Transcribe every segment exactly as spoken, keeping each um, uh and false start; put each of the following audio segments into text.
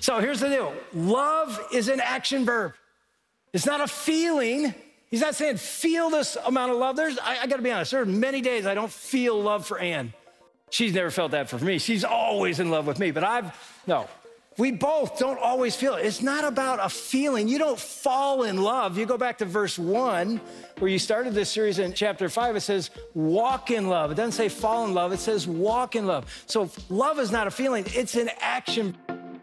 So here's the deal. Love is an action verb. It's not a feeling. He's not saying feel this amount of love. There's, I, I gotta be honest, there are many days I don't feel love for Ann. She's never felt that for me. She's always in love with me, but I've, no. We both don't always feel it. It's not about a feeling. You don't fall in love. You go back to verse one, where you started this series in chapter five. It says, walk in love. It doesn't say fall in love. It says walk in love. So love is not a feeling. It's an action.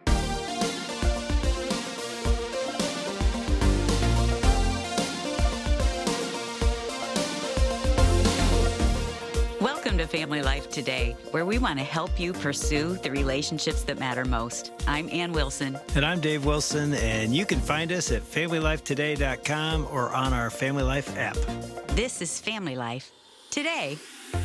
Welcome to Family Life Today, where we want to help you pursue the relationships that matter most. I'm Ann Wilson. And I'm Dave Wilson, and you can find us at family life today dot com or on our Family Life app. This is Family Life Today.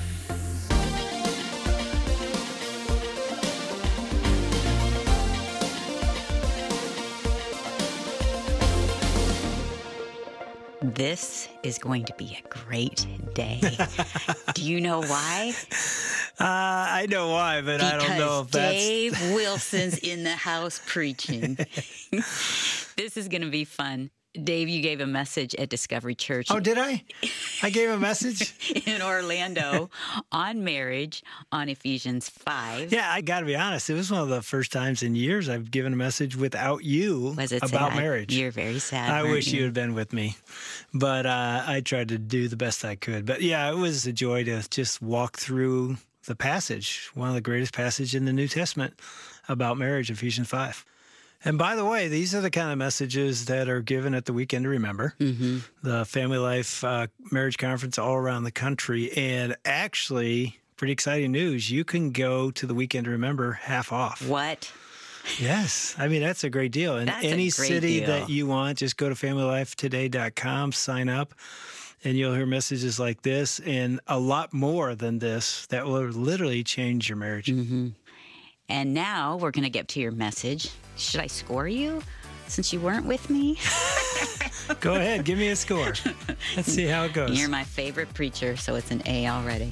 This is going to be a great day. Do you know why? Uh, I know why, but because I don't know if that's... Dave Wilson's in the house preaching. This is going to be fun. Dave, you gave a message at Discovery Church. Oh, did I? I gave a message? In Orlando on marriage on Ephesians five. Yeah, I got to be honest. It was one of the first times in years I've given a message without you Was it about sad? marriage. You're very sad. I weren't wish you you had been with me, but uh, I tried to do the best I could. But yeah, it was a joy to just walk through the passage, one of the greatest passages in the New Testament about marriage, Ephesians five. And by the way, these are the kind of messages that are given at the Weekend to Remember, mm-hmm. the Family Life uh, Marriage Conference all around the country. And actually, pretty exciting news, you can go to the Weekend to Remember half off. What? Yes. I mean, that's a great deal. And That's a any great city deal. that you want, just go to family life today dot com, sign up, and you'll hear messages like this and a lot more than this that will literally change your marriage. Mm-hmm. And now we're going to get to your message. Should I score you since you weren't with me? Go ahead. Give me a score. Let's see how it goes. You're my favorite preacher, so it's an A already.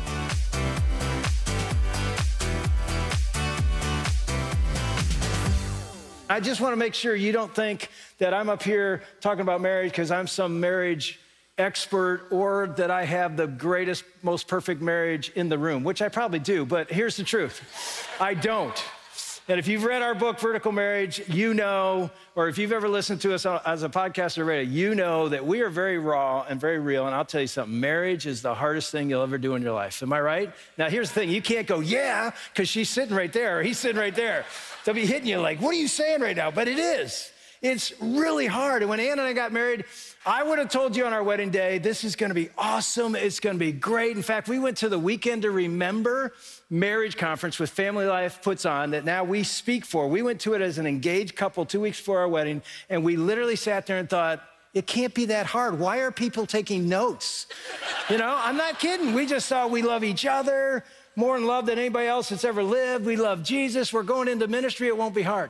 I just want to make sure you don't think that I'm up here talking about marriage because I'm some marriage expert or that I have the greatest, most perfect marriage in the room, which I probably do, but here's the truth. I don't. And if you've read our book, Vertical Marriage, you know, or if you've ever listened to us as a podcast or radio, you know that we are very raw and very real. And I'll tell you something, marriage is the hardest thing you'll ever do in your life. Am I right? Now, here's the thing. You can't go, yeah, because she's sitting right there, or he's sitting right there. They'll be hitting you like, what are you saying right now? But it is. It's really hard. And when Ann and I got married, I would have told you on our wedding day, this is going to be awesome. It's going to be great. In fact, we went to the Weekend to Remember marriage conference with Family Life puts on that now we speak for. We went to it as an engaged couple two weeks before our wedding, and we literally sat there and thought, it can't be that hard. Why are people taking notes? You know, I'm not kidding. We just saw we love each other more in love than anybody else that's ever lived. We love Jesus. We're going into ministry. It won't be hard.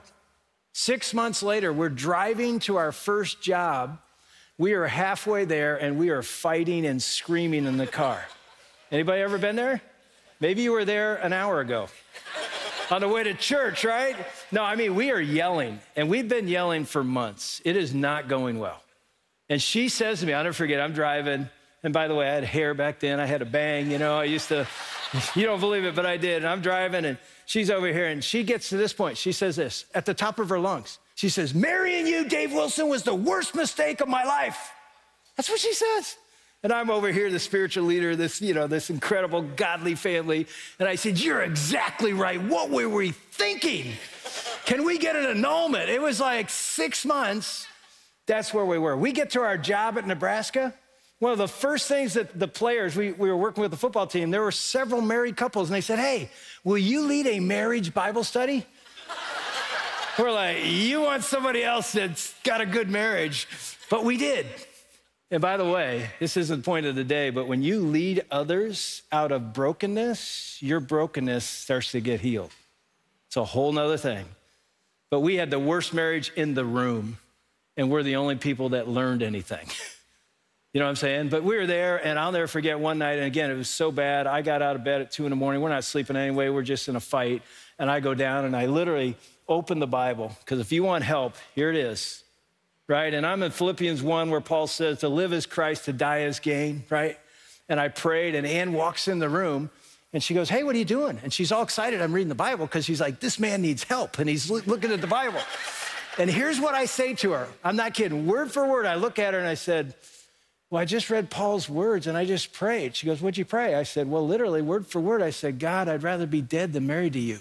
Six months later, we're driving to our first job. We are halfway there, and we are fighting and screaming in the car. Anybody ever been there? Maybe you were there an hour ago on the way to church, right? No, I mean, we are yelling, and we've been yelling for months. It is not going well. And she says to me, I'll never forget, I'm driving, and by the way, I had hair back then. I had a bang, you know, I used to, you don't believe it, but I did. And I'm driving, and she's over here, and she gets to this point. She says this at the top of her lungs. She says, marrying you, Dave Wilson, was the worst mistake of my life. That's what she says. And I'm over here, the spiritual leader, this, you know, this incredible godly family. And I said, you're exactly right. What were we thinking? Can we get an annulment? It was like six months. That's where we were. We get to our job at Nebraska. One of the first things that the players, we, we were working with the football team, there were several married couples, and they said, hey, will you lead a marriage Bible study? We're like, you want somebody else that's got a good marriage. But we did. And by the way, this isn't the point of the day, but when you lead others out of brokenness, your brokenness starts to get healed. It's a whole nother thing. But we had the worst marriage in the room, and we're the only people that learned anything. You know what I'm saying? But we were there, and I'll never forget one night, and again, it was so bad. I got out of bed at two in the morning. We're not sleeping anyway. We're just in a fight. And I go down, and I literally open the Bible, because if you want help, here it is, right? And I'm in Philippians one, where Paul says, to live is Christ, to die is gain, right? And I prayed, and Ann walks in the room, and she goes, hey, what are you doing? And she's all excited. I'm reading the Bible, because she's like, this man needs help, and he's looking at the Bible. And here's what I say to her. I'm not kidding. Word for word, I look at her, and I said, well, I just read Paul's words, and I just prayed. She goes, what'd you pray? I said, well, literally, word for word, I said, God, I'd rather be dead than married to you.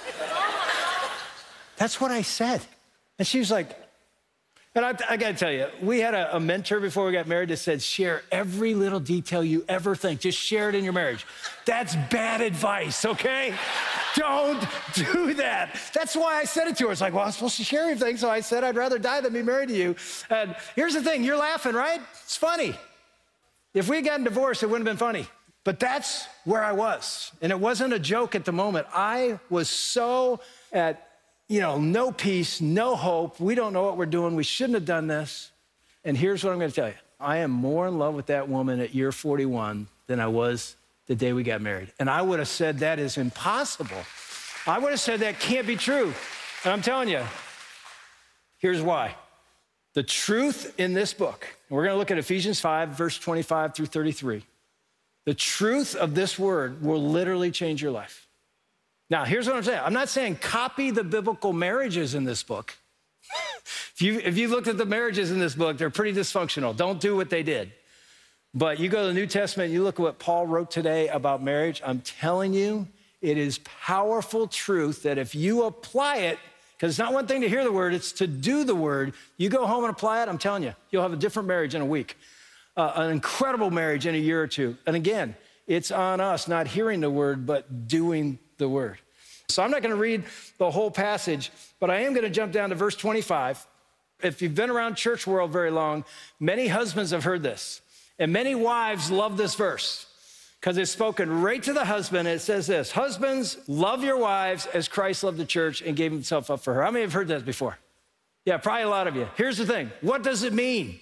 That's what I said. And she was like, and I, I got to tell you, we had a, a mentor before we got married that said, share every little detail you ever think. Just share it in your marriage. That's bad advice, okay? Don't do that. That's why I said it to her. It's like, well, I'm supposed to share everything, so I said I'd rather die than be married to you. And here's the thing. You're laughing, right? It's funny. If we had gotten divorced, it wouldn't have been funny. But that's where I was. And it wasn't a joke at the moment. I was so at, you know, no peace, no hope. We don't know what we're doing. We shouldn't have done this. And here's what I'm going to tell you. I am more in love with that woman at year forty-one than I was the day we got married. And I would have said that is impossible. I would have said that can't be true. And I'm telling you, here's why. The truth in this book, and we're going to look at Ephesians five, verse twenty-five through thirty-three. The truth of this word will literally change your life. Now, here's what I'm saying. I'm not saying copy the biblical marriages in this book. if you if you looked at the marriages in this book, they're pretty dysfunctional. Don't do what they did. But you go to the New Testament, you look at what Paul wrote today about marriage. I'm telling you, it is powerful truth that if you apply it, because it's not one thing to hear the word, it's to do the word. You go home and apply it, I'm telling you, you'll have a different marriage in a week, uh, an incredible marriage in a year or two. And again, it's on us not hearing the word, but doing the word. So I'm not going to read the whole passage, but I am going to jump down to verse twenty-five. If you've been around church world very long, many husbands have heard this. And many wives love this verse because it's spoken right to the husband. And it says this, husbands, love your wives as Christ loved the church and gave himself up for her. How many have heard that before? Yeah, probably a lot of you. Here's the thing. What does it mean?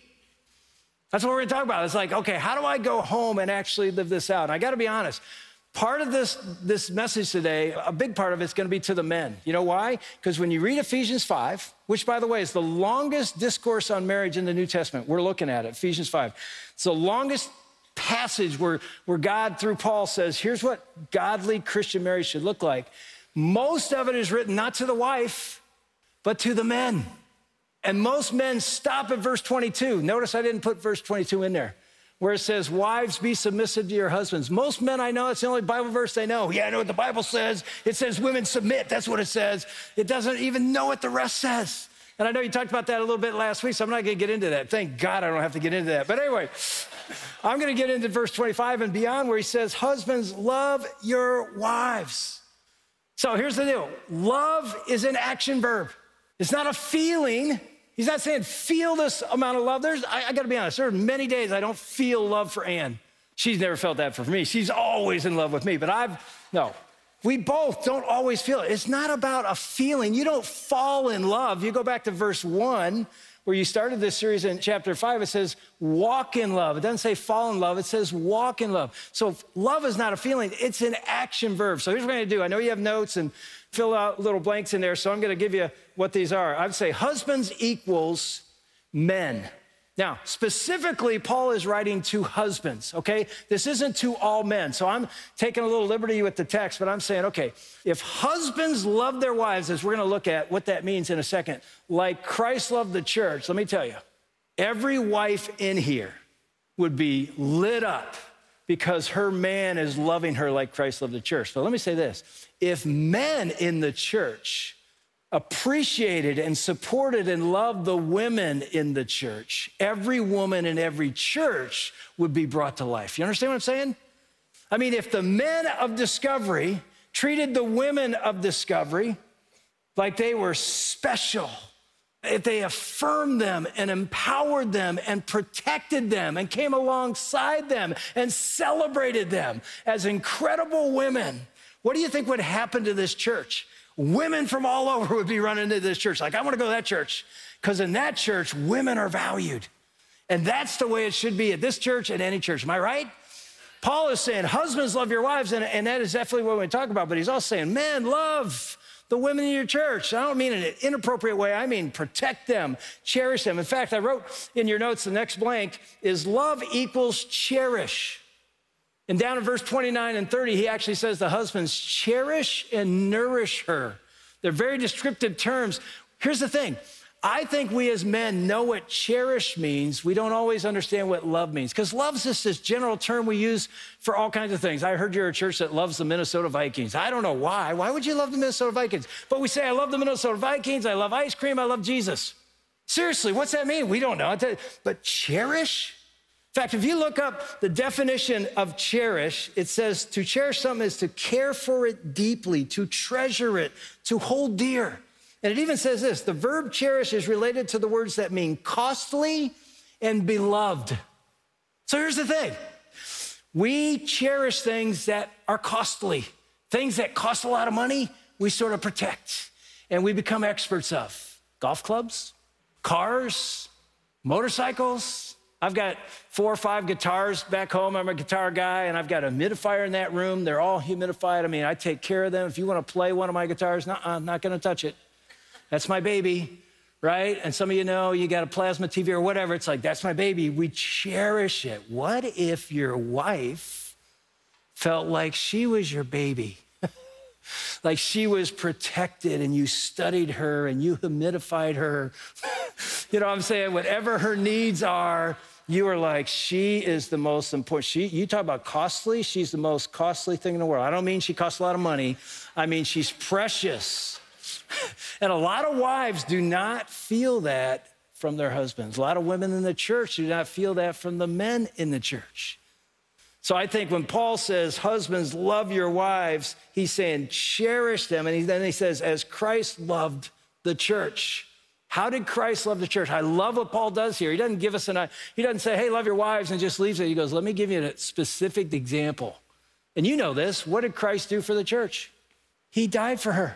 That's what we're going to talk about. It's like, okay, how do I go home and actually live this out? And I got to be honest. Part of this, this message today, a big part of it's going to be to the men. You know why? Because when you read Ephesians five, which, by the way, is the longest discourse on marriage in the New Testament, we're looking at it, Ephesians five. It's the longest passage where, where God, through Paul, says, here's what godly Christian marriage should look like. Most of it is written not to the wife, but to the men. And most men stop at verse twenty-two. Notice I didn't put verse twenty-two in there, where it says, wives, be submissive to your husbands. Most men I know, it's the only Bible verse they know. Yeah, I know what the Bible says. It says women submit. That's what it says. It doesn't even know what the rest says. And I know you talked about that a little bit last week, so I'm not going to get into that. Thank God I don't have to get into that. But anyway, I'm going to get into verse twenty-five and beyond, where he says, husbands, love your wives. So here's the deal. Love is an action verb. It's not a feeling. He's not saying feel this amount of love. There's, I, I got to be honest, there are many days I don't feel love for Ann. She's never felt that for me. She's always in love with me, but I've, no. We both don't always feel it. It's not about a feeling. You don't fall in love. You go back to verse one, where you started this series in chapter five. It says walk in love. It doesn't say fall in love. It says walk in love. So love is not a feeling. It's an action verb. So here's what we're going to do. I know you have notes and fill out little blanks in there, so I'm going to give you what these are. I'd say husbands equals men. Now, specifically, Paul is writing to husbands, okay? This isn't to all men. So I'm taking a little liberty with the text, but I'm saying, okay, if husbands love their wives, as we're going to look at what that means in a second, like Christ loved the church, let me tell you, every wife in here would be lit up because her man is loving her like Christ loved the church. So let me say this. If men in the church appreciated and supported and loved the women in the church, every woman in every church would be brought to life. You understand what I'm saying? I mean, if the men of Discovery treated the women of Discovery like they were special, if they affirmed them and empowered them and protected them and came alongside them and celebrated them as incredible women, what do you think would happen to this church? Women from all over would be running into this church. Like, I want to go to that church because in that church, women are valued. And that's the way it should be at this church and any church. Am I right? Paul is saying, husbands, love your wives, and, and that is definitely what we talk about, but he's also saying, men, love the women in your church. I don't mean in an inappropriate way. I mean protect them, cherish them. In fact, I wrote in your notes, the next blank is love equals cherish. And down in verse twenty-nine and thirty, he actually says the husbands cherish and nourish her. They're very descriptive terms. Here's the thing. I think we as men know what cherish means. We don't always understand what love means, because love's just this general term we use for all kinds of things. I heard you're a church that loves the Minnesota Vikings. I don't know why. Why would you love the Minnesota Vikings? But we say, I love the Minnesota Vikings. I love ice cream. I love Jesus. Seriously, what's that mean? We don't know. But cherish? In fact, if you look up the definition of cherish, it says to cherish something is to care for it deeply, to treasure it, to hold dear. And it even says this, the verb cherish is related to the words that mean costly and beloved. So here's the thing. We cherish things that are costly. Things that cost a lot of money, we sort of protect and we become experts of. Golf clubs, cars, motorcycles. I've got four or five guitars back home. I'm a guitar guy, and I've got a humidifier in that room. They're all humidified. I mean, I take care of them. If you want to play one of my guitars, no, I'm not going to touch it. That's my baby, right? And some of you know you got a plasma T V or whatever. It's like, that's my baby. We cherish it. What if your wife felt like she was your baby? Like she was protected and you studied her and you humidified her. You know what I'm saying? Whatever her needs are, you are like, she is the most important. She, you talk about costly, she's the most costly thing in the world. I don't mean she costs a lot of money. I mean, she's precious. And a lot of wives do not feel that from their husbands. A lot of women in the church do not feel that from the men in the church. So I think when Paul says, husbands, love your wives, he's saying, cherish them. And he, then he says, as Christ loved the church. How did Christ love the church? I love what Paul does here. He doesn't give us an, he doesn't say, hey, love your wives, and just leaves it. He goes, let me give you a specific example. And you know this. What did Christ do for the church? He died for her.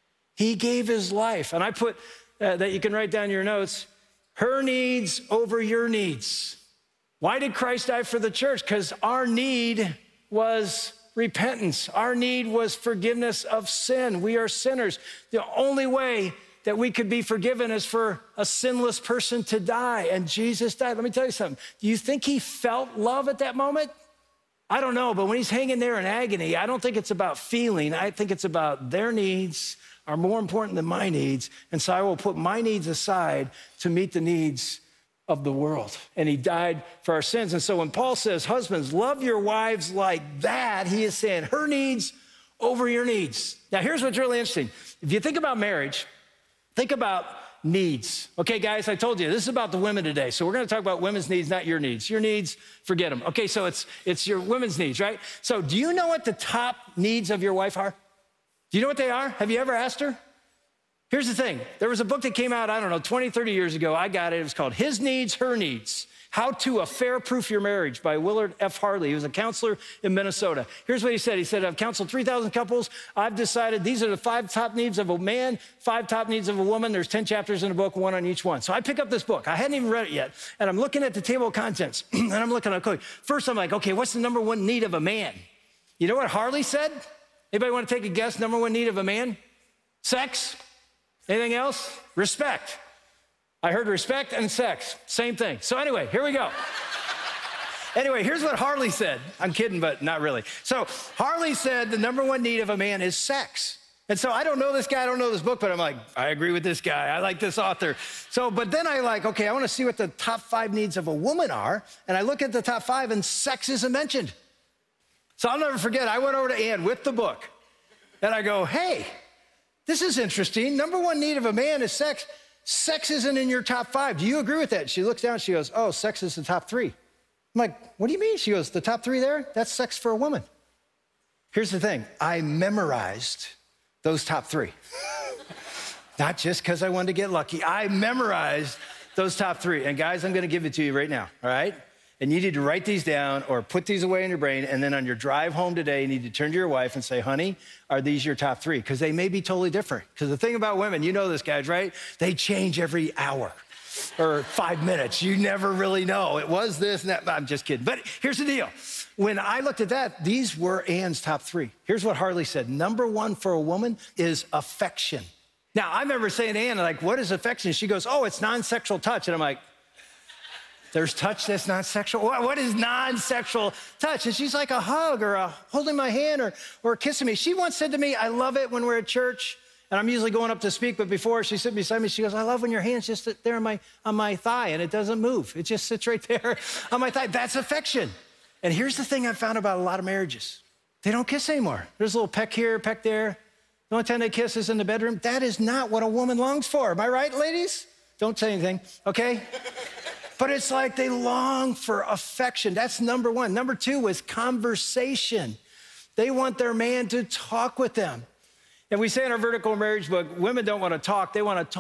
He gave his life. And I put uh, that you can write down your notes, her needs over your needs. Why did Christ die for the church? Because our need was repentance. Our need was forgiveness of sin. We are sinners. The only way that we could be forgiven is for a sinless person to die. And Jesus died. Let me tell you something. Do you think he felt love at that moment? I don't know. But when he's hanging there in agony, I don't think it's about feeling. I think it's about their needs are more important than my needs. And so I will put my needs aside to meet the needs of the world. And he died for our sins. And so when Paul says, husbands, love your wives like that, he is saying her needs over your needs. Now, here's what's really interesting. If you think about marriage, think about needs. Okay, guys, I told you, this is about the women today. So we're going to talk about women's needs, not your needs. Your needs, forget them. Okay, so it's, it's your women's needs, right? So do you know what the top needs of your wife are? Do you know what they are? Have you ever asked her? Here's the thing. There was a book that came out, I don't know, twenty, thirty years ago. I got it. It was called His Needs, Her Needs. How to Affair-Proof Your Marriage by Willard F. Harley. He was a counselor in Minnesota. Here's what he said. He said, I've counseled three thousand couples. I've decided these are the five top needs of a man, five top needs of a woman. There's ten chapters in the book, one on each one. So I pick up this book. I hadn't even read it yet. And I'm looking at the table of contents. And I'm looking at, okay, first I'm like, okay, what's the number one need of a man? You know what Harley said? Anybody want to take a guess? Number one need of a man? Sex? Anything else? Respect. I heard respect and sex. Same thing. So anyway, here we go. Anyway, here's what Harley said. I'm kidding, but not really. So Harley said the number one need of a man is sex. And so I don't know this guy, I don't know this book, but I'm like, I agree with this guy. I like this author. So, but then I like, okay, I want to see what the top five needs of a woman are. And I look at the top five and sex isn't mentioned. So I'll never forget, I went over to Ann with the book. And I go, hey, this is interesting. Number one need of a man is sex. Sex isn't in your top five. Do you agree with that? She looks down, she goes, oh, sex is the top three. I'm like, what do you mean? She goes, the top three there? That's sex for a woman. Here's the thing. I memorized those top three. Not just because I wanted to get lucky. I memorized those top three. And guys, I'm going to give it to you right now, all right? And you need to write these down or put these away in your brain. And then on your drive home today, you need to turn to your wife and say, honey, are these your top three? Because they may be totally different. Because the thing about women, you know this, guys, right? They change every hour. or five minutes. You never really know. It was this and that. I'm just kidding. But here's the deal. When I looked at that, these were Ann's top three. Here's what Harley said. Number one for a woman is affection. Now, I remember saying to Ann, like, what is affection? She goes, oh, it's non-sexual touch. And I'm like, there's touch that's non-sexual? What is non-sexual touch? And she's like a hug or a holding my hand or, or kissing me. She once said to me, I love it when we're at church, and I'm usually going up to speak, but before she sat beside me, she goes, I love when your hand's just there on my, on my thigh, and it doesn't move. It just sits right there on my thigh. That's affection. And here's the thing I've found about a lot of marriages. They don't kiss anymore. There's a little peck here, peck there. The only time they kiss is in the bedroom. That is not what a woman longs for. Am I right, ladies? Don't say anything, okay? But it's like they long for affection. That's number one. Number two was conversation. They want their man to talk with them. And we say in our vertical marriage book, women don't want to talk. They want to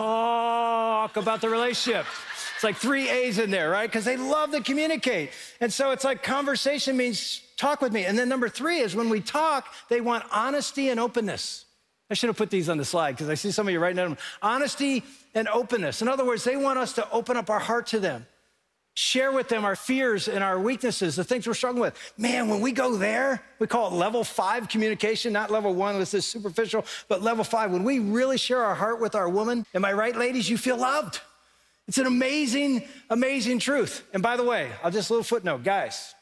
talk about the relationship. It's like three A's in there, right? Because they love to communicate. And so it's like conversation means talk with me. And then number three is when we talk, they want honesty and openness. I should have put these on the slide because I see some of you writing down. Honesty and openness. In other words, they want us to open up our heart to them. Share with them our fears and our weaknesses, the things we're struggling with. Man, when we go there, we call it level five communication, not level one, this is superficial, but level five. When we really share our heart with our woman, am I right, ladies? You feel loved. It's an amazing, amazing truth. And by the way, I'll just a little footnote, guys,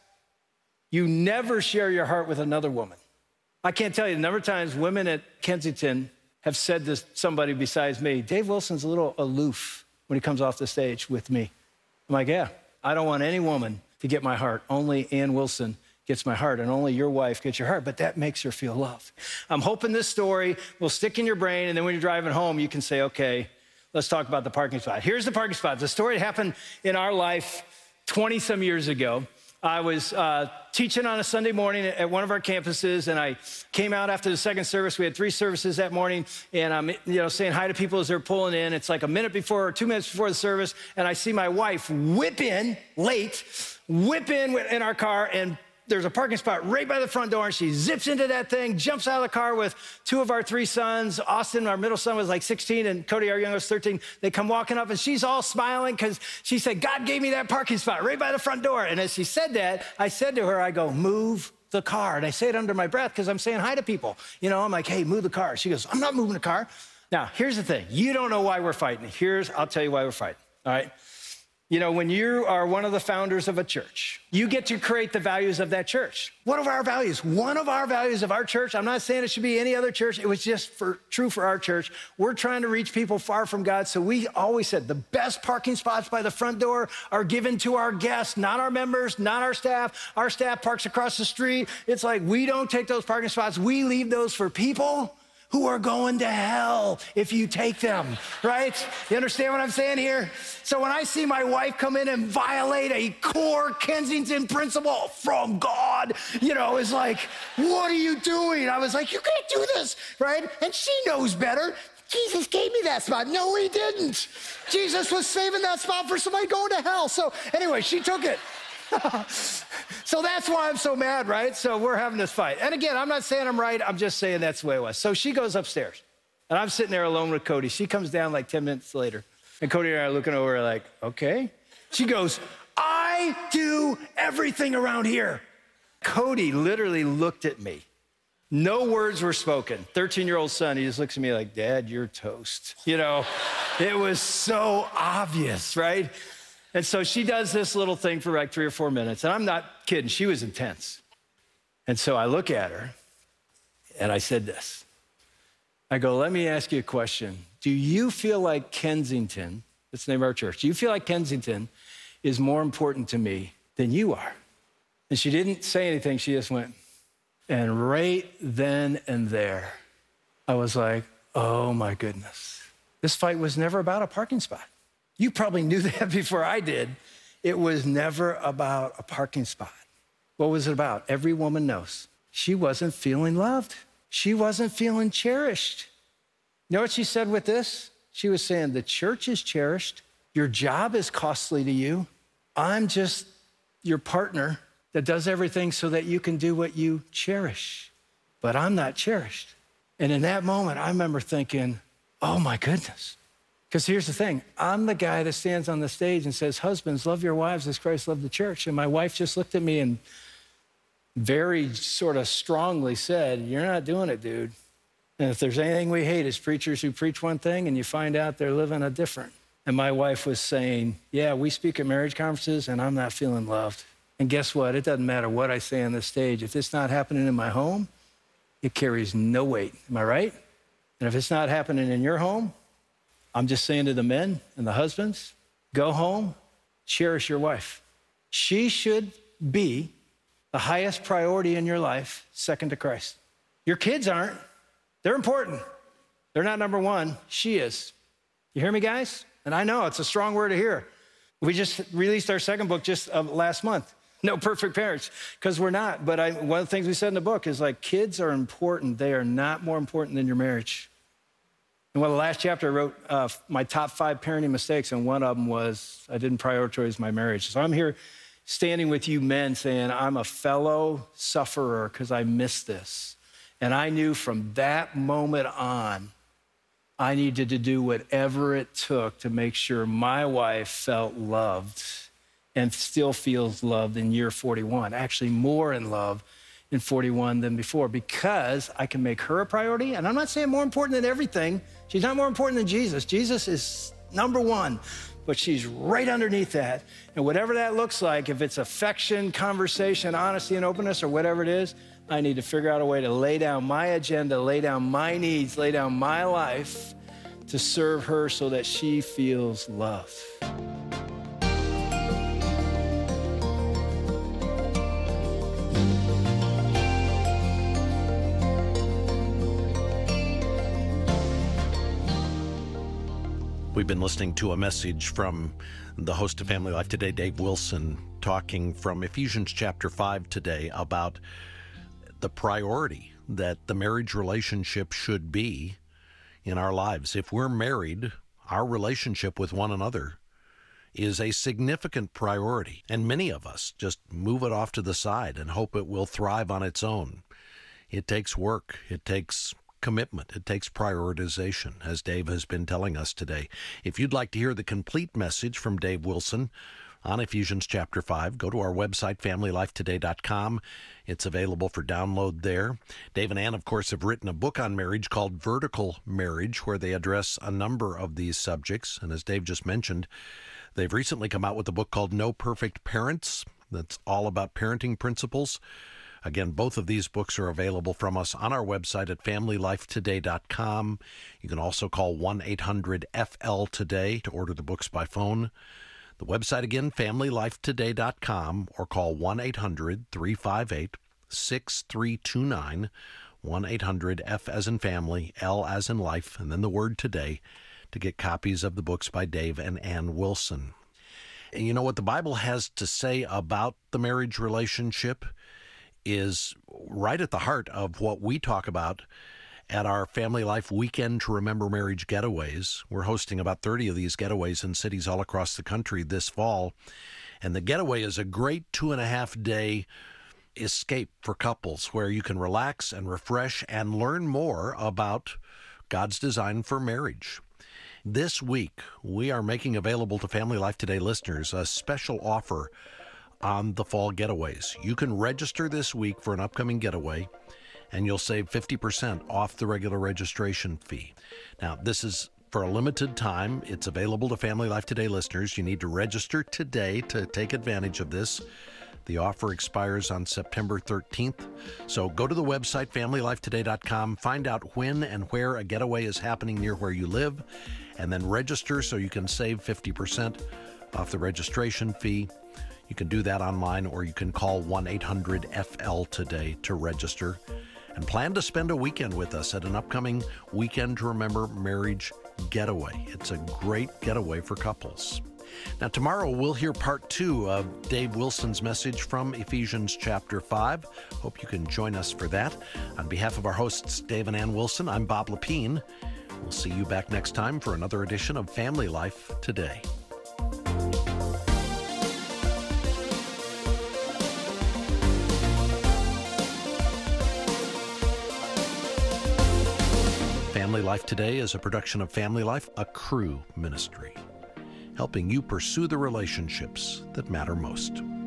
you never share your heart with another woman. I can't tell you the number of times women at Kensington have said to somebody besides me, Dave Wilson's a little aloof when he comes off the stage with me. I'm like, yeah, I don't want any woman to get my heart. Only Ann Wilson gets my heart, and only your wife gets your heart, but that makes her feel loved. I'm hoping this story will stick in your brain, and then when you're driving home, you can say, okay, let's talk about the parking spot. Here's the parking spot. The story happened in our life twenty-some years ago. I was uh, teaching on a Sunday morning at one of our campuses, and I came out after the second service. We had three services that morning, and I'm you know saying hi to people as they're pulling in. It's like a minute before or two minutes before the service, and I see my wife whip in late, whip in in our car, and there's a parking spot right by the front door, and she zips into that thing, jumps out of the car with two of our three sons. Austin, our middle son, was like sixteen, and Cody, our youngest, thirteen. They come walking up, and she's all smiling because she said, God gave me that parking spot right by the front door. And as she said that, I said to her, I go, move the car. And I say it under my breath because I'm saying hi to people. You know, I'm like, hey, move the car. She goes, I'm not moving the car. Now, here's the thing. You don't know why we're fighting. Here's, I'll tell you why we're fighting, all right? You know, when you are one of the founders of a church, you get to create the values of that church. What are our values? One of our values of our church, I'm not saying it should be any other church. It was just for, true for our church. We're trying to reach people far from God. So we always said the best parking spots by the front door are given to our guests, not our members, not our staff. Our staff parks across the street. It's like we don't take those parking spots. We leave those for people who are going to hell if you take them, right? You understand what I'm saying here? So when I see my wife come in and violate a core Kensington principle from God, you know, it's like, what are you doing? I was like, you can't do this, right? And she knows better. Jesus gave me that spot. No, he didn't. Jesus was saving that spot for somebody going to hell. So anyway, she took it. So that's why I'm so mad, right? So we're having this fight. And again, I'm not saying I'm right. I'm just saying that's the way it was. So she goes upstairs, and I'm sitting there alone with Cody. She comes down like ten minutes later, and Cody and I are looking over like, okay. She goes, I do everything around here. Cody literally looked at me. No words were spoken. thirteen-year-old son, he just looks at me like, Dad, you're toast. You know, it was so obvious, right? And so she does this little thing for like three or four minutes. And I'm not kidding. She was intense. And so I look at her and I said this. I go, let me ask you a question. Do you feel like Kensington, that's the name of our church, do you feel like Kensington is more important to me than you are? And she didn't say anything. She just went, and right then and there, I was like, oh my goodness. This fight was never about a parking spot. You probably knew that before I did. It was never about a parking spot. What was it about? Every woman knows. She wasn't feeling loved. She wasn't feeling cherished. You know what she said with this? She was saying, the church is cherished. Your job is costly to you. I'm just your partner that does everything so that you can do what you cherish. But I'm not cherished. And in that moment, I remember thinking, oh my goodness. Because here's the thing, I'm the guy that stands on the stage and says, husbands, love your wives as Christ loved the church. And my wife just looked at me and very sort of strongly said, you're not doing it, dude. And if there's anything we hate, it's preachers who preach one thing and you find out they're living a different. And my wife was saying, yeah, we speak at marriage conferences and I'm not feeling loved. And guess what? It doesn't matter what I say on the stage. If it's not happening in my home, it carries no weight. Am I right? And if it's not happening in your home, I'm just saying to the men and the husbands, go home, cherish your wife. She should be the highest priority in your life, second to Christ. Your kids aren't. They're important. They're not number one. She is. You hear me, guys? And I know it's a strong word to hear. We just released our second book just uh, last month. No perfect parents, because we're not. But I, one of the things we said in the book is like, kids are important. They are not more important than your marriage. And well, the last chapter I wrote uh, my top five parenting mistakes, and one of them was I didn't prioritize my marriage. So I'm here standing with you men saying, I'm a fellow sufferer because I missed this. And I knew from that moment on, I needed to do whatever it took to make sure my wife felt loved and still feels loved in year forty-one, actually more in love in forty-one than before, because I can make her a priority. And I'm not saying more important than everything. She's not more important than Jesus. Jesus is number one, but she's right underneath that. And whatever that looks like, if it's affection, conversation, honesty, and openness, or whatever it is, I need to figure out a way to lay down my agenda, lay down my needs, lay down my life to serve her so that she feels love. We've been listening to a message from the host of Family Life Today, Dave Wilson, talking from Ephesians chapter five today about the priority that the marriage relationship should be in our lives. If we're married, our relationship with one another is a significant priority, and many of us just move it off to the side and hope it will thrive on its own. It takes work. It takes commitment. It takes prioritization, as Dave has been telling us today. If you'd like to hear the complete message from Dave Wilson on Ephesians chapter five, go to our website, family life today dot com. It's available for download there. Dave and Ann, of course, have written a book on marriage called Vertical Marriage, where they address a number of these subjects. And as Dave just mentioned, they've recently come out with a book called No Perfect Parents, that's all about parenting principles. Again, both of these books are available from us on our website at family life today dot com. You can also call one eight hundred F L today to order the books by phone. The website again, family life today dot com, or call one eight hundred three five eight six three two nine, one eight hundred F as in family, L as in life, and then the word today, to get copies of the books by Dave and Ann Wilson. And you know what the Bible has to say about the marriage relationship is right at the heart of what we talk about at our Family Life Weekend to Remember Marriage getaways. We're hosting about thirty of these getaways in cities all across the country this fall. And the getaway is a great two and a half day escape for couples where you can relax and refresh and learn more about God's design for marriage. This week, we are making available to Family Life Today listeners a special offer on the fall getaways. You can register this week for an upcoming getaway, and you'll save fifty percent off the regular registration fee. Now, this is for a limited time. It's available to Family Life Today listeners. You need to register today to take advantage of this. The offer expires on September thirteenth. So go to the website, family life today dot com, find out when and where a getaway is happening near where you live, and then register so you can save fifty percent off the registration fee. You can do that online, or you can call one eight hundred F L today to register. And plan to spend a weekend with us at an upcoming Weekend to Remember Marriage getaway. It's a great getaway for couples. Now, tomorrow we'll hear part two of Dave Wilson's message from Ephesians chapter five. Hope you can join us for that. On behalf of our hosts, Dave and Ann Wilson, I'm Bob Lepine. We'll see you back next time for another edition of Family Life Today. Family Life Today is a production of Family Life, a Cru ministry, helping you pursue the relationships that matter most.